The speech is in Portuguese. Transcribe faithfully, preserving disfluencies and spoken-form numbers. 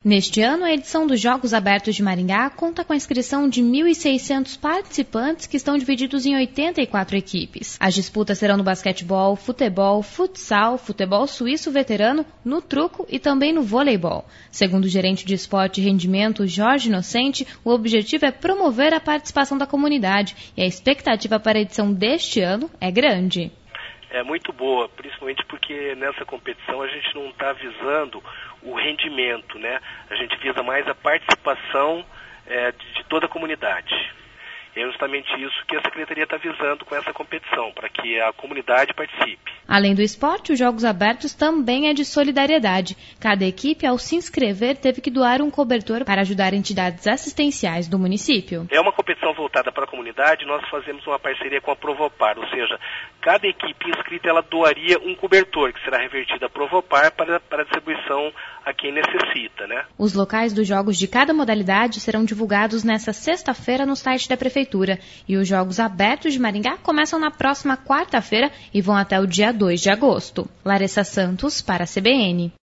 Neste ano, a edição dos Jogos Abertos de Maringá conta com a inscrição de mil e seiscentos participantes que estão divididos em oitenta e quatro equipes. As disputas serão no basquetebol, futebol, futsal, futebol suíço veterano, no truco e também no voleibol. Segundo o gerente de esporte e rendimento, Jorge Inocente, o objetivo é promover a participação da comunidade e a expectativa para a edição deste ano é grande. É muito boa, principalmente porque nessa competição a gente não está visando o rendimento, né? A gente visa mais a participação é, de, de toda a comunidade. E é justamente isso que a Secretaria está visando com essa competição, para que a comunidade participe. Além do esporte, os Jogos Abertos também é de solidariedade. Cada equipe, ao se inscrever, teve que doar um cobertor para ajudar entidades assistenciais do município. É uma competição voltada para a comunidade, nós fazemos uma parceria com a Provopar, ou seja, cada equipe inscrita ela doaria um cobertor, que será revertido à Provopar para, para distribuição a quem necessita, né? Os locais dos jogos de cada modalidade serão divulgados nesta sexta-feira no site da Prefeitura. E os Jogos Abertos de Maringá começam na próxima quarta-feira e vão até o dia dois de agosto. Larissa Santos, para a C B N.